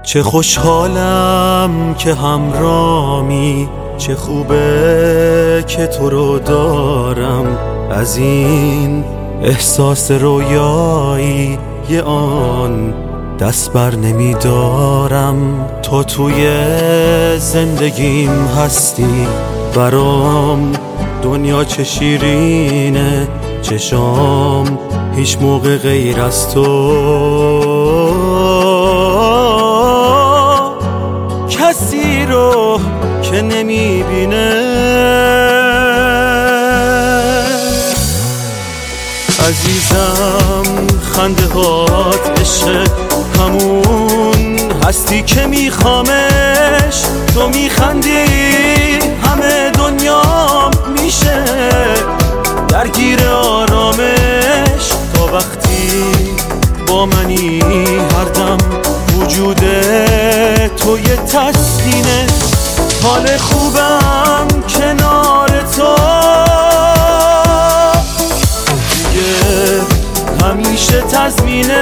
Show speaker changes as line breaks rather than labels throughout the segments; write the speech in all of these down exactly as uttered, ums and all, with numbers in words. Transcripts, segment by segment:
چه خوشحالم که همرامی، چه خوبه که تو رو دارم. از این احساس رویایی یه آن دست بر نمی دارم. تو توی زندگیم هستی، برام دنیا چه شیرینه. چشام هیچ موقع غیر از تو کسی رو که نمی بینه. عزیزم خنده هات عشق، همون هستی که میخوامش. تو میخندی همه دنیام میشه درگیر آرامش. تا وقتی با منی هر دم وجود تو یه تسکینه. حال خوبم کنار تو دیگه همیشه تضمینه.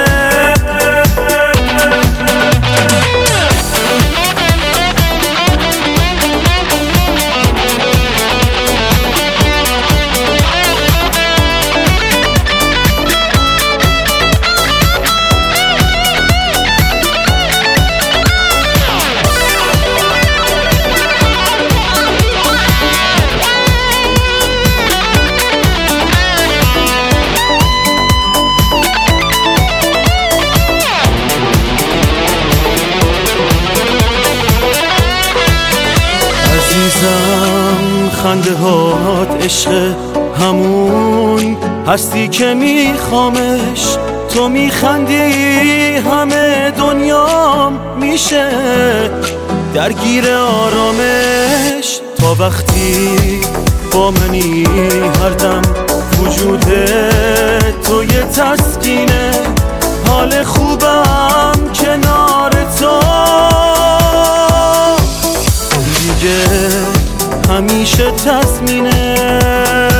عزیزم خنده هات عشق، همون هستی که میخوامش. تو میخندی همه دنیام میشه درگیر آرامش. تا وقتی با منی هر دم وجود تو یه تسکینه. حال خوبم کنار تو دیگه همیشه تضمینه.